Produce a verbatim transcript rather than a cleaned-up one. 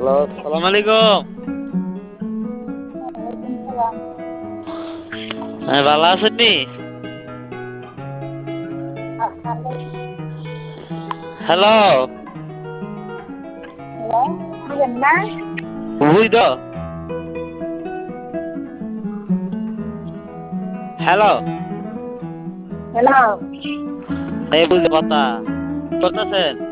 Hello, সালাম আলাইকুম। ওয়ালাইকুম সালাম। হ্যাঁ, ভালো আছেন নি? আপনাদের হ্যালো, হ্যালো, বুঝেন না? বুঝি তো। হ্যালো, হ্যালো, এই বুঝি কথা করতেছেন?